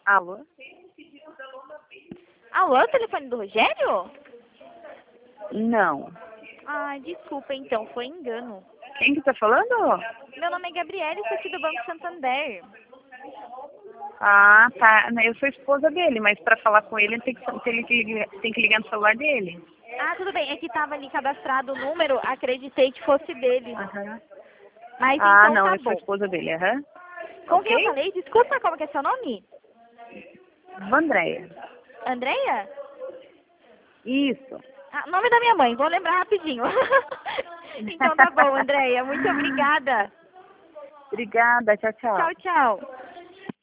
Alô? Alô, é o telefone do Rogério? Não. Ai, desculpa então, foi engano. Quem que tá falando? Meu nome é Gabriela e sou aqui do Banco Santander. Ah, tá. Eu sou esposa dele, mas pra falar com ele tem que ligar no celular dele. Ah, tudo bem, é que tava ali cadastrado o número, acreditei que fosse dele. Aham. Mas Ah, então não, tá eu sou bom. esposa dele, aham. Com quem eu Ok? falei? Desculpa, como que é seu nome? Vandréia. Andreia? Isso. Ah, nome da minha mãe, vou lembrar rapidinho. Então tá bom, Andreia, muito obrigada. Obrigada, tchau, tchau. Tchau, tchau.